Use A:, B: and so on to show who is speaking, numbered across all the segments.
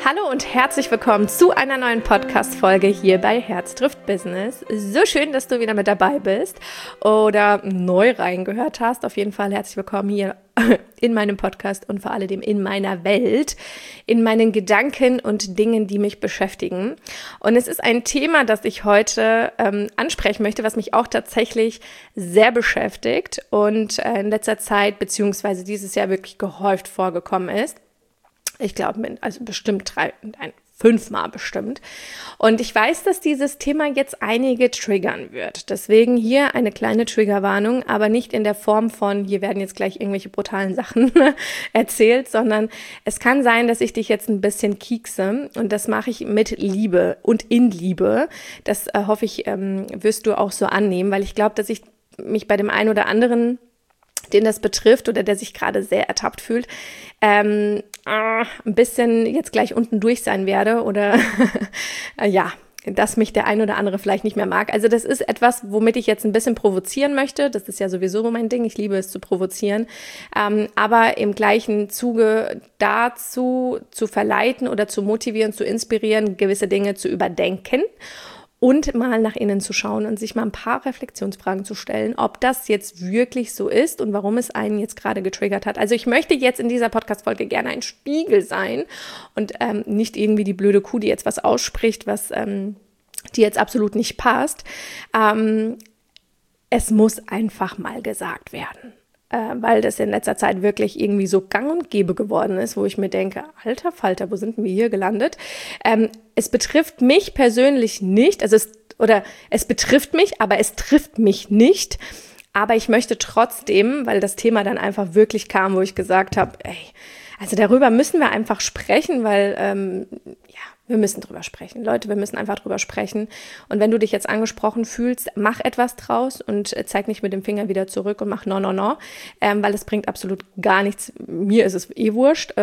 A: Hallo und herzlich willkommen zu einer neuen Podcast-Folge hier bei Herz trifft Business. So schön, dass du wieder mit dabei bist oder neu reingehört hast. Auf jeden Fall herzlich willkommen hier in meinem Podcast und vor allem in meiner Welt, in meinen Gedanken und Dingen, die mich beschäftigen. Und es ist ein Thema, das ich heute ansprechen möchte, was mich auch tatsächlich sehr beschäftigt und in letzter Zeit beziehungsweise dieses Jahr wirklich gehäuft vorgekommen ist. Ich glaube, also bestimmt 5-mal bestimmt. Und ich weiß, dass dieses Thema jetzt einige triggern wird. Deswegen hier eine kleine Triggerwarnung, aber nicht in der Form von, hier werden jetzt gleich irgendwelche brutalen Sachen erzählt, sondern es kann sein, dass ich dich jetzt ein bisschen kiekse und das mache ich mit Liebe und in Liebe. Das hoffe ich, wirst du auch so annehmen, weil ich glaube, dass ich mich bei dem einen oder anderen, den das betrifft oder der sich gerade sehr ertappt fühlt, ein bisschen jetzt gleich unten durch sein werde oder dass mich der ein oder andere vielleicht nicht mehr mag. Also das ist etwas, womit ich jetzt ein bisschen provozieren möchte. Das ist ja sowieso mein Ding. Ich liebe es zu provozieren. Aber im gleichen Zuge dazu zu verleiten oder zu motivieren, zu inspirieren, gewisse Dinge zu überdenken. Und mal nach innen zu schauen und sich mal ein paar Reflexionsfragen zu stellen, ob das jetzt wirklich so ist und warum es einen jetzt gerade getriggert hat. Also ich möchte jetzt in dieser Podcast-Folge gerne ein Spiegel sein und nicht irgendwie die blöde Kuh, die jetzt was ausspricht, was die jetzt absolut nicht passt. Es muss einfach mal gesagt werden. Weil das in letzter Zeit wirklich irgendwie so gang und gäbe geworden ist, wo ich mir denke, alter Falter, wo sind wir hier gelandet? Es betrifft mich persönlich nicht, es betrifft mich, aber es trifft mich nicht. Aber ich möchte trotzdem, weil das Thema dann einfach wirklich kam, wo ich gesagt habe, also darüber müssen wir einfach sprechen, weil wir müssen drüber sprechen. Leute, wir müssen einfach drüber sprechen. Und wenn du dich jetzt angesprochen fühlst, mach etwas draus und zeig nicht mit dem Finger wieder zurück und mach no, weil es bringt absolut gar nichts. Mir ist es wurscht.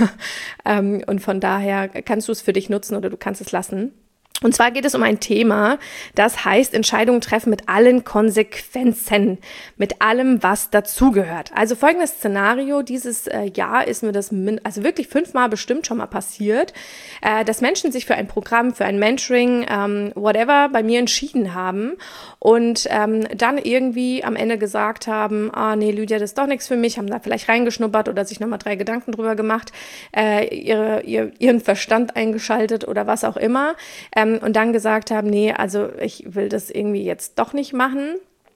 A: Und von daher kannst du es für dich nutzen oder du kannst es lassen. Und zwar geht es um ein Thema, das heißt Entscheidungen treffen mit allen Konsequenzen, mit allem, was dazugehört. Also folgendes Szenario, dieses Jahr ist mir das wirklich 5-mal bestimmt schon mal passiert, dass Menschen sich für ein Programm, für ein Mentoring, whatever, bei mir entschieden haben und dann irgendwie am Ende gesagt haben, nee, Lydia, das ist doch nichts für mich, haben da vielleicht reingeschnuppert oder sich nochmal 3 Gedanken drüber gemacht, ihren Verstand eingeschaltet oder was auch immer, und dann gesagt haben, nee, also ich will das irgendwie jetzt doch nicht machen.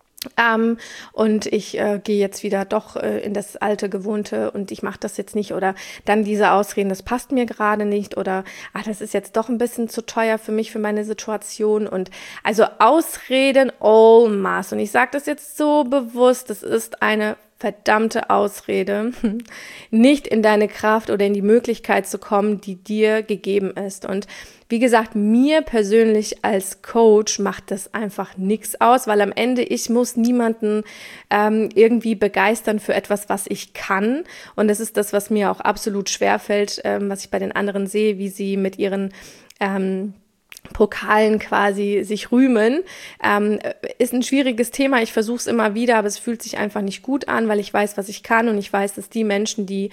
A: Und ich gehe jetzt wieder doch in das alte Gewohnte und ich mache das jetzt nicht oder dann diese Ausreden, das passt mir gerade nicht oder das ist jetzt doch ein bisschen zu teuer für mich, für meine Situation und also Ausreden en masse. Und ich sage das jetzt so bewusst, das ist eine verdammte Ausrede, nicht in deine Kraft oder in die Möglichkeit zu kommen, die dir gegeben ist. Und wie gesagt, mir persönlich als Coach macht das einfach nichts aus, weil am Ende ich muss niemanden irgendwie begeistern für etwas, was ich kann. Und das ist das, was mir auch absolut schwerfällt, was ich bei den anderen sehe, wie sie mit ihren Pokalen quasi sich rühmen, ist ein schwieriges Thema. Ich versuche es immer wieder, aber es fühlt sich einfach nicht gut an, weil ich weiß, was ich kann und ich weiß, dass die Menschen, die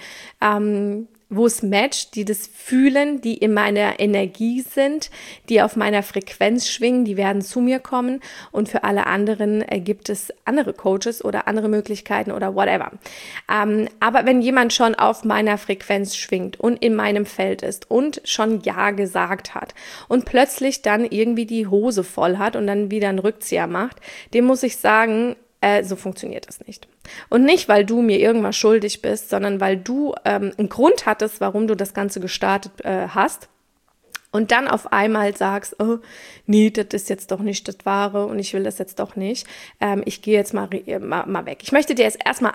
A: wo es matcht, die das fühlen, die in meiner Energie sind, die auf meiner Frequenz schwingen, die werden zu mir kommen und für alle anderen gibt es andere Coaches oder andere Möglichkeiten oder whatever. Aber wenn jemand schon auf meiner Frequenz schwingt und in meinem Feld ist und schon Ja gesagt hat und plötzlich dann irgendwie die Hose voll hat und dann wieder einen Rückzieher macht, dem muss ich sagen, so funktioniert das nicht. Und nicht, weil du mir irgendwas schuldig bist, sondern weil du einen Grund hattest, warum du das Ganze gestartet hast. Und dann auf einmal sagst, oh, nee, das ist jetzt doch nicht das Wahre und ich will das jetzt doch nicht. Ich gehe jetzt mal weg. Ich möchte dir jetzt erstmal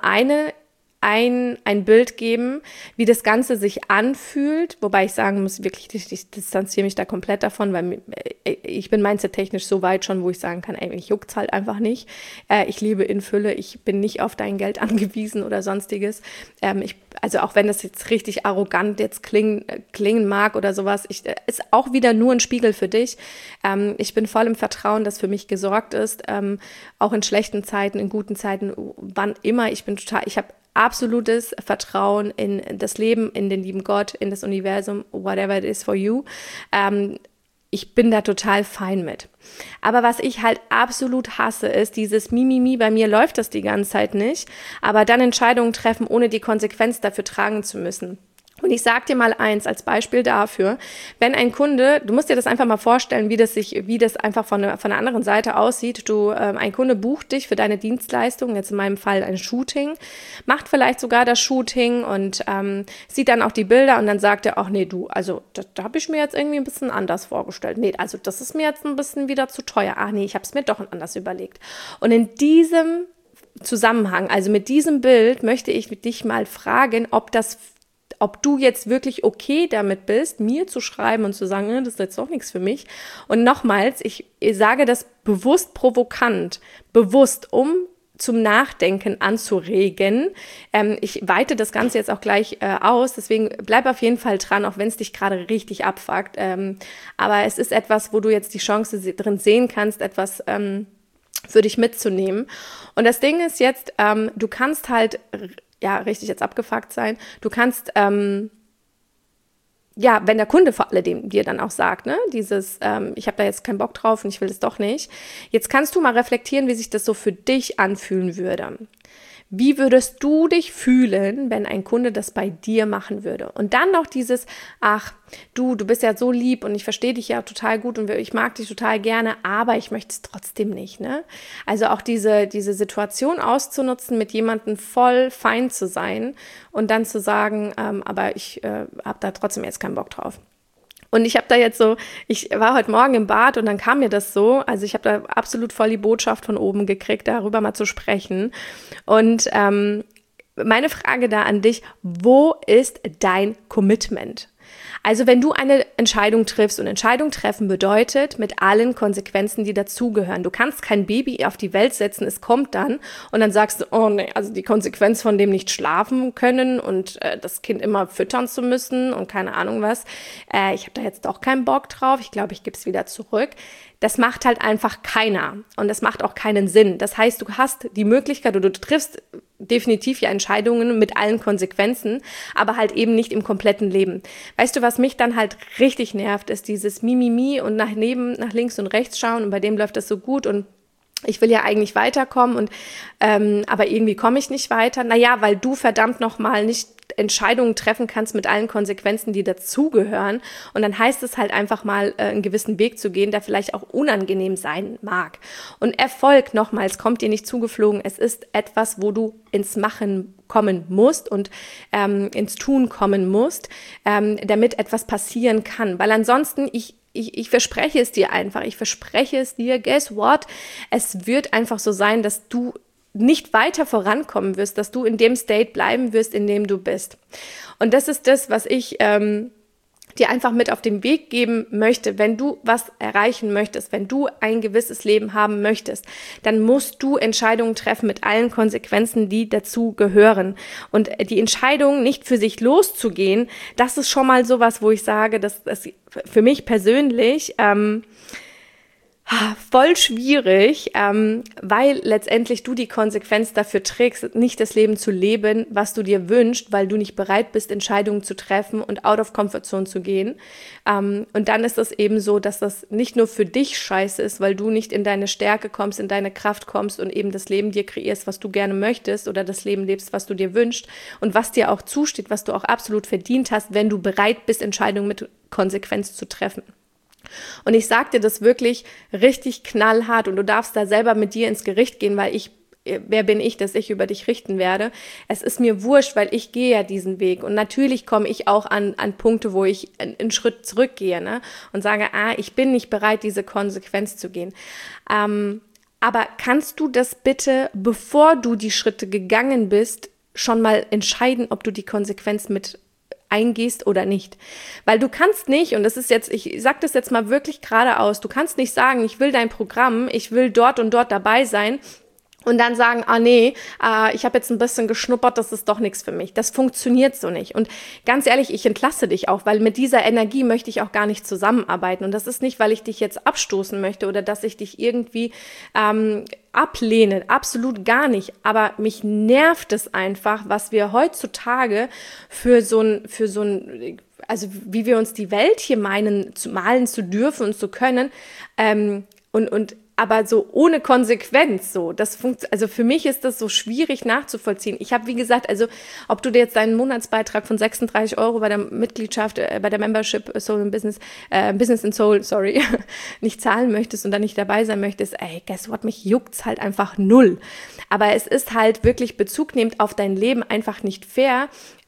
A: ein Bild geben, wie das Ganze sich anfühlt, wobei ich sagen muss, wirklich, ich distanziere mich da komplett davon, weil ich bin mindset-technisch so weit schon, wo ich sagen kann, mich juckt's halt einfach nicht. Ich lebe in Fülle, ich bin nicht auf dein Geld angewiesen oder sonstiges. Also auch wenn das jetzt richtig arrogant jetzt klingen mag oder sowas, ist auch wieder nur ein Spiegel für dich. Ich bin voll im Vertrauen, dass für mich gesorgt ist, auch in schlechten Zeiten, in guten Zeiten, wann immer. Ich habe absolutes Vertrauen in das Leben, in den lieben Gott, in das Universum, whatever it is for you. Ich bin da total fein mit. Aber was ich halt absolut hasse, ist dieses Mimimi, bei mir läuft das die ganze Zeit nicht, aber dann Entscheidungen treffen, ohne die Konsequenz dafür tragen zu müssen. Und ich sag dir mal eins als Beispiel dafür, wenn ein Kunde, du musst dir das einfach mal vorstellen, wie das einfach von der anderen Seite aussieht. Ein Kunde bucht dich für deine Dienstleistung, jetzt in meinem Fall ein Shooting, macht vielleicht sogar das Shooting und sieht dann auch die Bilder und dann sagt er, ach nee, also da habe ich mir jetzt irgendwie ein bisschen anders vorgestellt. Nee, also das ist mir jetzt ein bisschen wieder zu teuer. Ach nee, ich habe es mir doch anders überlegt. Und in diesem Zusammenhang, also mit diesem Bild, möchte ich dich mal fragen, ob du jetzt wirklich okay damit bist, mir zu schreiben und zu sagen, das ist jetzt doch nichts für mich. Und nochmals, ich sage das bewusst provokant, bewusst, um zum Nachdenken anzuregen. Ich weite das Ganze jetzt auch gleich aus, deswegen bleib auf jeden Fall dran, auch wenn es dich gerade richtig abfuckt. Aber es ist etwas, wo du jetzt die Chance drin sehen kannst, etwas für dich mitzunehmen. Und das Ding ist jetzt, du kannst halt richtig jetzt abgefuckt sein. Du kannst, wenn der Kunde vor alledem dir dann auch sagt, ne, dieses, ich habe da jetzt keinen Bock drauf und ich will das doch nicht. Jetzt kannst du mal reflektieren, wie sich das so für dich anfühlen würde. Wie würdest du dich fühlen, wenn ein Kunde das bei dir machen würde? Und dann noch dieses, ach, du bist ja so lieb und ich verstehe dich ja total gut und ich mag dich total gerne, aber ich möchte es trotzdem nicht, ne? Also auch diese Situation auszunutzen, mit jemandem voll fein zu sein und dann zu sagen, aber ich habe da trotzdem jetzt keinen Bock drauf. Und ich war heute Morgen im Bad und dann kam mir das so, also ich habe da absolut voll die Botschaft von oben gekriegt, darüber mal zu sprechen. Und meine Frage da an dich, wo ist dein Commitment? Also wenn du eine Entscheidung triffst und Entscheidung treffen bedeutet mit allen Konsequenzen, die dazugehören. Du kannst kein Baby auf die Welt setzen, es kommt dann und dann sagst du, oh nee, also die Konsequenz von dem nicht schlafen können und das Kind immer füttern zu müssen und keine Ahnung was. Ich habe da jetzt doch keinen Bock drauf, ich glaube, ich gebe es wieder zurück. Das macht halt einfach keiner und das macht auch keinen Sinn. Das heißt, du hast die Möglichkeit oder du triffst definitiv ja Entscheidungen mit allen Konsequenzen, aber halt eben nicht im kompletten Leben. Weißt du, was mich dann halt richtig nervt, ist dieses Mimimi und nach links und rechts schauen und bei dem läuft das so gut und ich will ja eigentlich weiterkommen und aber irgendwie komme ich nicht weiter. Naja, weil du verdammt nochmal nicht Entscheidungen treffen kannst mit allen Konsequenzen, die dazugehören. Und dann heißt es halt einfach mal, einen gewissen Weg zu gehen, der vielleicht auch unangenehm sein mag. Und Erfolg, nochmals, kommt dir nicht zugeflogen. Es ist etwas, wo du ins Machen kommen musst und ins Tun kommen musst, damit etwas passieren kann. Weil ansonsten, ich verspreche es dir einfach, guess what? Es wird einfach so sein, dass du nicht weiter vorankommen wirst, dass du in dem State bleiben wirst, in dem du bist. Und das ist das, was ich dir einfach mit auf den Weg geben möchte. Wenn du was erreichen möchtest, wenn du ein gewisses Leben haben möchtest, dann musst du Entscheidungen treffen mit allen Konsequenzen, die dazu gehören. Und die Entscheidung, nicht für sich loszugehen, das ist schon mal sowas, wo ich sage, dass das für mich persönlich voll schwierig, weil letztendlich du die Konsequenz dafür trägst, nicht das Leben zu leben, was du dir wünschst, weil du nicht bereit bist, Entscheidungen zu treffen und out of comfort zone zu gehen. Und dann ist es eben so, dass das nicht nur für dich scheiße ist, weil du nicht in deine Stärke kommst, in deine Kraft kommst und eben das Leben dir kreierst, was du gerne möchtest oder das Leben lebst, was du dir wünschst und was dir auch zusteht, was du auch absolut verdient hast, wenn du bereit bist, Entscheidungen mit Konsequenz zu treffen. Und ich sag dir das wirklich richtig knallhart und du darfst da selber mit dir ins Gericht gehen, weil wer bin ich, dass ich über dich richten werde? Es ist mir wurscht, weil ich gehe ja diesen Weg und natürlich komme ich auch an Punkte, wo ich einen Schritt zurückgehe, ne? Und sage, ich bin nicht bereit, diese Konsequenz zu gehen. Aber kannst du das bitte, bevor du die Schritte gegangen bist, schon mal entscheiden, ob du die Konsequenz mit eingehst oder nicht. Weil du kannst nicht, und das ist jetzt, ich sag das jetzt mal wirklich geradeaus, du kannst nicht sagen, ich will dein Programm, ich will dort und dort dabei sein und dann sagen, nee, ich habe jetzt ein bisschen geschnuppert, das ist doch nichts für mich. Das funktioniert so nicht. Und ganz ehrlich, ich entlasse dich auch, weil mit dieser Energie möchte ich auch gar nicht zusammenarbeiten. Und das ist nicht, weil ich dich jetzt abstoßen möchte oder dass ich dich irgendwie ablehne. Absolut gar nicht. Aber mich nervt es einfach, was wir heutzutage für so ein, also wie wir uns die Welt hier meinen, malen zu dürfen und zu können, aber so ohne Konsequenz so. Also für mich ist das so schwierig nachzuvollziehen. Ich habe, wie gesagt, also ob du dir jetzt deinen Monatsbeitrag von 36 € bei der Mitgliedschaft, bei der Membership Soul in Business, Business in Soul, sorry, nicht zahlen möchtest und dann nicht dabei sein möchtest, guess what, mich juckt's halt einfach null. Aber es ist halt wirklich bezugnehmend auf dein Leben einfach nicht fair,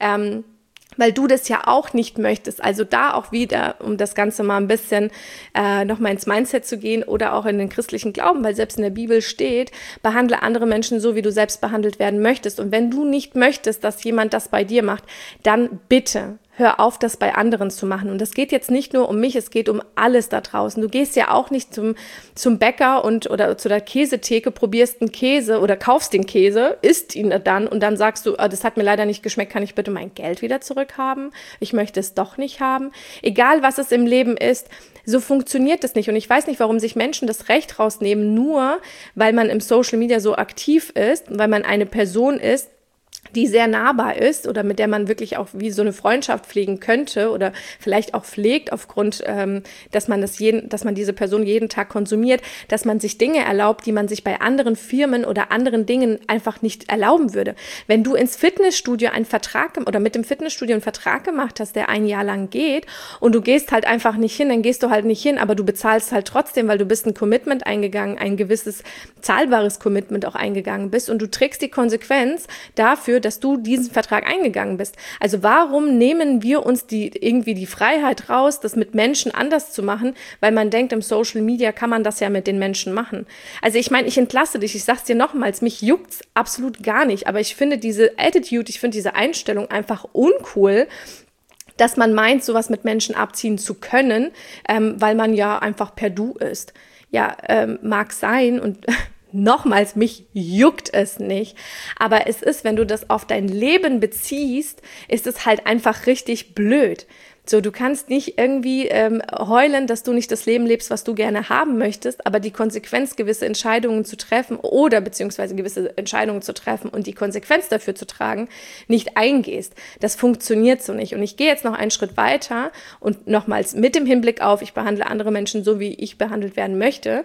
A: weil du das ja auch nicht möchtest. Also da auch wieder, um das Ganze mal ein bisschen nochmal ins Mindset zu gehen oder auch in den christlichen Glauben, weil selbst in der Bibel steht, behandle andere Menschen so, wie du selbst behandelt werden möchtest. Und wenn du nicht möchtest, dass jemand das bei dir macht, dann bitte hör auf, das bei anderen zu machen. Und das geht jetzt nicht nur um mich, es geht um alles da draußen. Du gehst ja auch nicht zum Bäcker oder zu der Käsetheke, probierst einen Käse oder kaufst den Käse, isst ihn dann und dann sagst du, das hat mir leider nicht geschmeckt, kann ich bitte mein Geld wieder zurückhaben? Ich möchte es doch nicht haben. Egal, was es im Leben ist, so funktioniert das nicht. Und ich weiß nicht, warum sich Menschen das Recht rausnehmen, nur weil man im Social Media so aktiv ist, weil man eine Person ist, die sehr nahbar ist oder mit der man wirklich auch wie so eine Freundschaft pflegen könnte oder vielleicht auch pflegt aufgrund, dass man diese Person jeden Tag konsumiert, dass man sich Dinge erlaubt, die man sich bei anderen Firmen oder anderen Dingen einfach nicht erlauben würde. Wenn du ins Fitnessstudio mit dem Fitnessstudio einen Vertrag gemacht hast, der ein Jahr lang geht und du gehst halt einfach nicht hin, dann gehst du halt nicht hin, aber du bezahlst halt trotzdem, weil du bist ein Commitment eingegangen, ein gewisses zahlbares Commitment auch eingegangen bist und du trägst die Konsequenz dafür, dass du diesen Vertrag eingegangen bist. Also warum nehmen wir uns irgendwie die Freiheit raus, das mit Menschen anders zu machen, weil man denkt, im Social Media kann man das ja mit den Menschen machen. Also ich meine, ich entlasse dich, ich sag's dir nochmals, mich juckt's absolut gar nicht, aber ich finde diese Attitude, ich finde diese Einstellung einfach uncool, dass man meint, sowas mit Menschen abziehen zu können, weil man ja einfach per Du ist. Ja, mag sein und nochmals, mich juckt es nicht, aber es ist, wenn du das auf dein Leben beziehst, ist es halt einfach richtig blöd. So, du kannst nicht irgendwie heulen, dass du nicht das Leben lebst, was du gerne haben möchtest, aber die Konsequenz, gewisse Entscheidungen zu treffen oder beziehungsweise gewisse Entscheidungen zu treffen und die Konsequenz dafür zu tragen, nicht eingehst. Das funktioniert so nicht. Und ich gehe jetzt noch einen Schritt weiter und nochmals mit dem Hinblick auf, ich behandle andere Menschen so, wie ich behandelt werden möchte,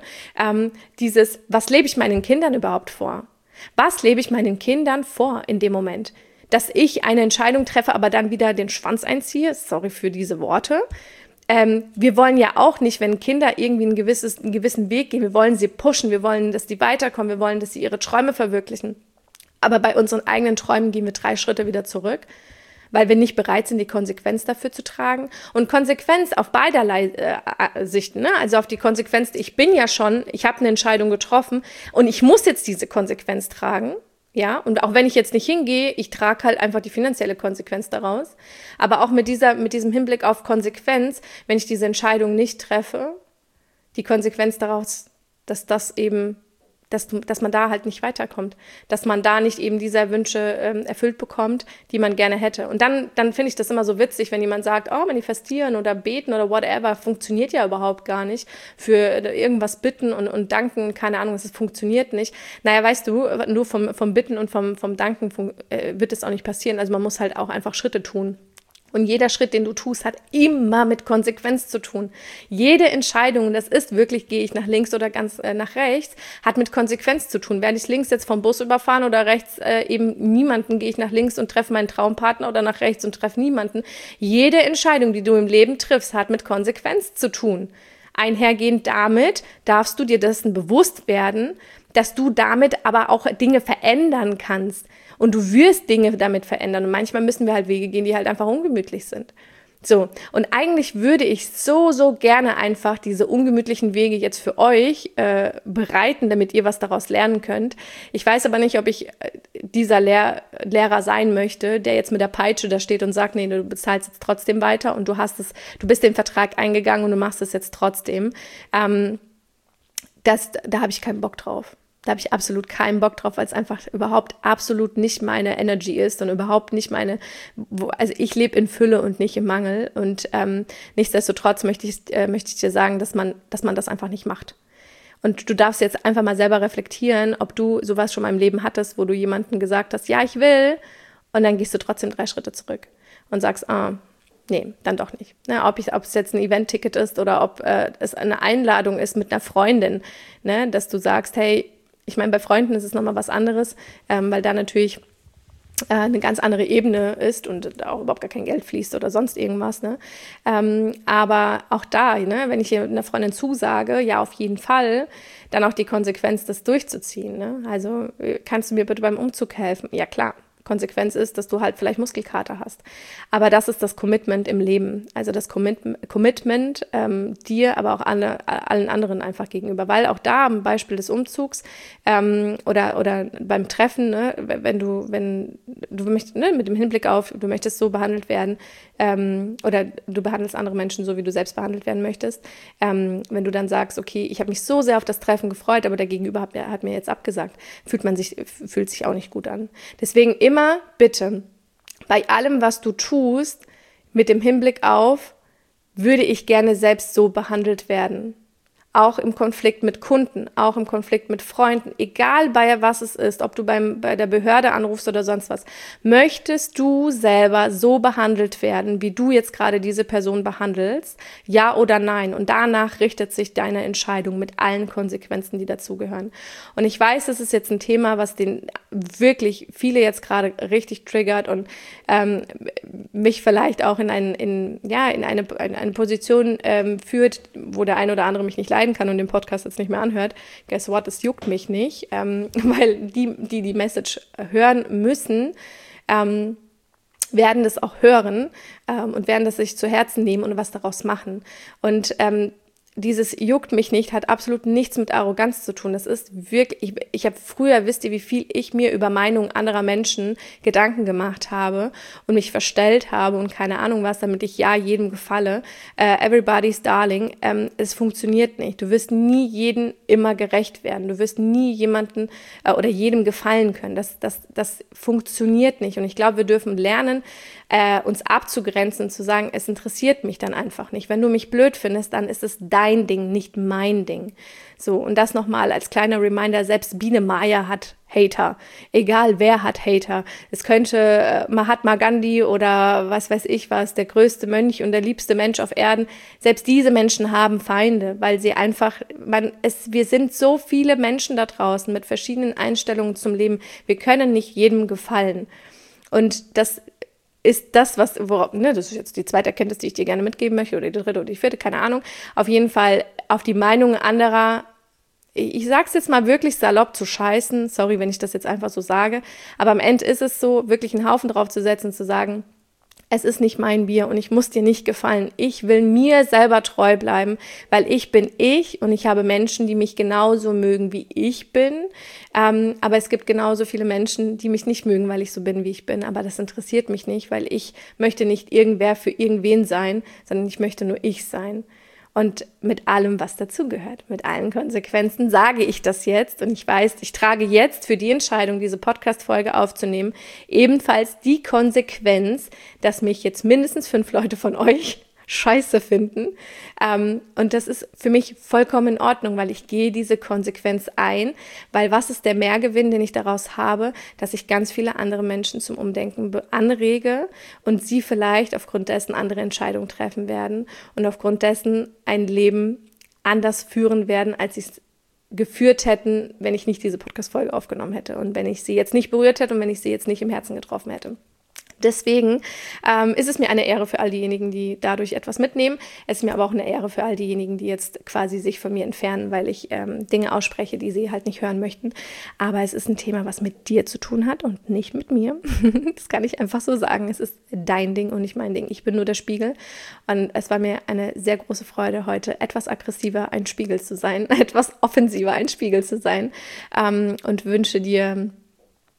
A: was lebe ich meinen Kindern überhaupt vor? Was lebe ich meinen Kindern vor in dem Moment? Dass ich eine Entscheidung treffe, aber dann wieder den Schwanz einziehe. Sorry für diese Worte. Wir wollen ja auch nicht, wenn Kinder irgendwie einen gewissen Weg gehen, wir wollen sie pushen, wir wollen, dass die weiterkommen, wir wollen, dass sie ihre Träume verwirklichen. Aber bei unseren eigenen Träumen gehen wir 3 Schritte wieder zurück, weil wir nicht bereit sind, die Konsequenz dafür zu tragen. Und Konsequenz auf beiderlei Sichten, ne? Also auf die Konsequenz, ich habe eine Entscheidung getroffen und ich muss jetzt diese Konsequenz tragen. Ja, und auch wenn ich jetzt nicht hingehe, ich trage halt einfach die finanzielle Konsequenz daraus. Aber auch mit diesem Hinblick auf Konsequenz, wenn ich diese Entscheidung nicht treffe, die Konsequenz daraus, dass man da halt nicht weiterkommt, dass man da nicht eben diese Wünsche erfüllt bekommt, die man gerne hätte. Und dann finde ich das immer so witzig, wenn jemand sagt, manifestieren oder beten oder whatever, funktioniert ja überhaupt gar nicht. Für irgendwas bitten und danken, keine Ahnung, es funktioniert nicht. Naja, weißt du, nur vom Bitten und vom Danken wird es auch nicht passieren. Also man muss halt auch einfach Schritte tun. Und jeder Schritt, den du tust, hat immer mit Konsequenz zu tun. Jede Entscheidung, das ist wirklich, gehe ich nach links oder ganz nach rechts, hat mit Konsequenz zu tun. Werde ich links jetzt vom Bus überfahren oder rechts eben niemanden, gehe ich nach links und treffe meinen Traumpartner oder nach rechts und treffe niemanden. Jede Entscheidung, die du im Leben triffst, hat mit Konsequenz zu tun. Einhergehend damit darfst du dir dessen bewusst werden, dass du damit aber auch Dinge verändern kannst. Und du wirst Dinge damit verändern. Und manchmal müssen wir halt Wege gehen, die halt einfach ungemütlich sind. So, und eigentlich würde ich so gerne einfach diese ungemütlichen Wege jetzt für euch bereiten, damit ihr was daraus lernen könnt. Ich weiß aber nicht, ob ich dieser Lehrer sein möchte, der jetzt mit der Peitsche da steht und sagt, nee, du bezahlst jetzt trotzdem weiter und du bist den Vertrag eingegangen und du machst es jetzt trotzdem. Da habe ich keinen Bock drauf. Da habe ich absolut keinen Bock drauf, weil es einfach überhaupt absolut nicht meine Energy ist und überhaupt nicht also ich lebe in Fülle und nicht im Mangel. Und nichtsdestotrotz möchte ich dir sagen, dass man das einfach nicht macht. Und du darfst jetzt einfach mal selber reflektieren, ob du sowas schon mal im Leben hattest, wo du jemandem gesagt hast, ja, ich will, und dann gehst du trotzdem 3 Schritte zurück und sagst, nee, dann doch nicht. Ne, ob es jetzt ein Event-Ticket ist oder ob es eine Einladung ist mit einer Freundin, ne, dass du sagst, hey, ich meine, bei Freunden ist es nochmal was anderes, weil da natürlich eine ganz andere Ebene ist und auch überhaupt gar kein Geld fließt oder sonst irgendwas. Ne? Aber auch da, ne, wenn ich hier einer Freundin zusage, ja, auf jeden Fall, dann auch die Konsequenz, das durchzuziehen. Ne? Also, kannst du mir bitte beim Umzug helfen? Ja, klar. Konsequenz ist, dass du halt vielleicht Muskelkater hast. Aber das ist das Commitment im Leben. Also das Commitment dir, aber auch allen anderen einfach gegenüber. Weil auch da am Beispiel des Umzugs oder beim Treffen, ne, wenn du möchtest, ne, mit dem Hinblick auf, du möchtest so behandelt werden oder du behandelst andere Menschen so, wie du selbst behandelt werden möchtest. Wenn du dann sagst, okay, ich habe mich so sehr auf das Treffen gefreut, aber der Gegenüber hat mir jetzt abgesagt, fühlt sich auch nicht gut an. Deswegen immer bitte bei allem, was du tust, mit dem Hinblick auf, würde ich gerne selbst so behandelt werden. Auch im Konflikt mit Kunden, auch im Konflikt mit Freunden, egal bei was es ist, ob du bei der Behörde anrufst oder sonst was. Möchtest du selber so behandelt werden, wie du jetzt gerade diese Person behandelst? Ja oder nein? Und danach richtet sich deine Entscheidung mit allen Konsequenzen, die dazugehören. Und ich weiß, das ist jetzt ein Thema, was den wirklich viele jetzt gerade richtig triggert und mich vielleicht auch in eine Position führt, wo der eine oder andere mich nicht leiden kann und den Podcast jetzt nicht mehr anhört. Guess what? Es juckt mich nicht, weil die Message hören müssen, werden das auch hören und werden das sich zu Herzen nehmen und was daraus machen. Und dieses juckt mich nicht, hat absolut nichts mit Arroganz zu tun. Das ist wirklich, ich habe früher, wisst ihr, wie viel ich mir über Meinungen anderer Menschen Gedanken gemacht habe und mich verstellt habe und keine Ahnung was, damit ich ja jedem gefalle. Everybody's darling. Es funktioniert nicht. Du wirst nie jedem immer gerecht werden. Du wirst nie jemanden oder jedem gefallen können. Das funktioniert nicht. Und ich glaube, wir dürfen lernen, uns abzugrenzen, zu sagen, es interessiert mich dann einfach nicht. Wenn du mich blöd findest, dann ist es dein Ding, nicht mein Ding. So, und das nochmal als kleiner Reminder, selbst Biene Maya hat Hater. Egal wer hat Hater. Es könnte Mahatma Gandhi oder was weiß ich was, der größte Mönch und der liebste Mensch auf Erden. Selbst diese Menschen haben Feinde, weil sie einfach, wir sind so viele Menschen da draußen mit verschiedenen Einstellungen zum Leben. Wir können nicht jedem gefallen. Und das ist das, das ist jetzt die zweite Erkenntnis, die ich dir gerne mitgeben möchte, oder die dritte oder die vierte, keine Ahnung. Auf jeden Fall auf die Meinungen anderer, ich sag's jetzt mal wirklich salopp, zu scheißen. Sorry, wenn ich das jetzt einfach so sage. Aber am Ende ist es so, wirklich einen Haufen drauf zu setzen, zu sagen, es ist nicht mein Bier und ich muss dir nicht gefallen. Ich will mir selber treu bleiben, weil ich bin ich und ich habe Menschen, die mich genauso mögen, wie ich bin. Aber es gibt genauso viele Menschen, die mich nicht mögen, weil ich so bin, wie ich bin. Aber das interessiert mich nicht, weil ich möchte nicht irgendwer für irgendwen sein, sondern ich möchte nur ich sein. Und mit allem, was dazugehört, mit allen Konsequenzen sage ich das jetzt. Und ich weiß, ich trage jetzt für die Entscheidung, diese Podcast-Folge aufzunehmen, ebenfalls die Konsequenz, dass mich jetzt mindestens 5 Leute von euch scheiße finden. Und das ist für mich vollkommen in Ordnung, weil ich gehe diese Konsequenz ein, weil was ist der Mehrgewinn, den ich daraus habe, dass ich ganz viele andere Menschen zum Umdenken anrege und sie vielleicht aufgrund dessen andere Entscheidungen treffen werden und aufgrund dessen ein Leben anders führen werden, als sie es geführt hätten, wenn ich nicht diese Podcast-Folge aufgenommen hätte und wenn ich sie jetzt nicht berührt hätte und wenn ich sie jetzt nicht im Herzen getroffen hätte. Deswegen ist es mir eine Ehre für all diejenigen, die dadurch etwas mitnehmen. Es ist mir aber auch eine Ehre für all diejenigen, die jetzt quasi sich von mir entfernen, weil ich Dinge ausspreche, die sie halt nicht hören möchten. Aber es ist ein Thema, was mit dir zu tun hat und nicht mit mir. Das kann ich einfach so sagen. Es ist dein Ding und nicht mein Ding. Ich bin nur der Spiegel. Und es war mir eine sehr große Freude, heute etwas aggressiver ein Spiegel zu sein, etwas offensiver ein Spiegel zu sein. Und wünsche dir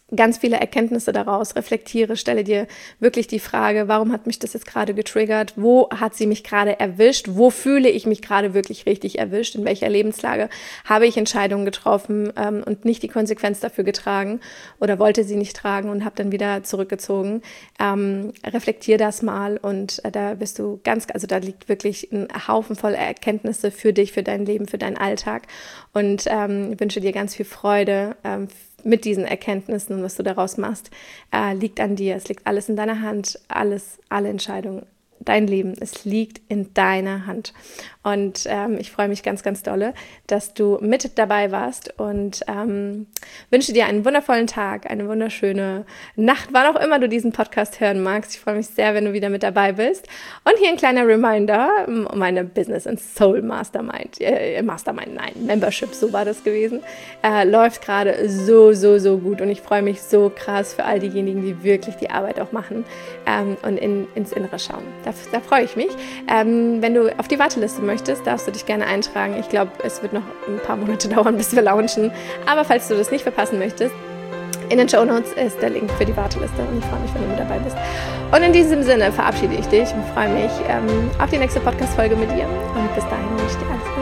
A: ganz viele Erkenntnisse daraus, reflektiere, stelle dir wirklich die Frage, warum hat mich das jetzt gerade getriggert, wo hat sie mich gerade erwischt, wo fühle ich mich gerade wirklich richtig erwischt, in welcher Lebenslage habe ich Entscheidungen getroffen und nicht die Konsequenz dafür getragen oder wollte sie nicht tragen und habe dann wieder zurückgezogen. Reflektier das mal und da wirst du also da liegt wirklich ein Haufen voller Erkenntnisse für dich, für dein Leben, für deinen Alltag und wünsche dir ganz viel Freude mit diesen Erkenntnissen und was du daraus machst, liegt an dir. Es liegt alles in deiner Hand, alle Entscheidungen, dein Leben, es liegt in deiner Hand. Und ich freue mich ganz, ganz dolle, dass du mit dabei warst und wünsche dir einen wundervollen Tag, eine wunderschöne Nacht, wann auch immer du diesen Podcast hören magst. Ich freue mich sehr, wenn du wieder mit dabei bist. Und hier ein kleiner Reminder, meine Business and Soul Membership, so war das gewesen, läuft gerade so gut und ich freue mich so krass für all diejenigen, die wirklich die Arbeit auch machen und ins Innere schauen. Da freue ich mich. Wenn du auf die Warteliste möchtest, darfst du dich gerne eintragen. Ich glaube, es wird noch ein paar Monate dauern, bis wir launchen. Aber falls du das nicht verpassen möchtest, in den Shownotes ist der Link für die Warteliste und ich freue mich, wenn du mit dabei bist. Und in diesem Sinne verabschiede ich dich und freue mich auf die nächste Podcast-Folge mit dir. Und bis dahin wünsche ich dir alles Gute.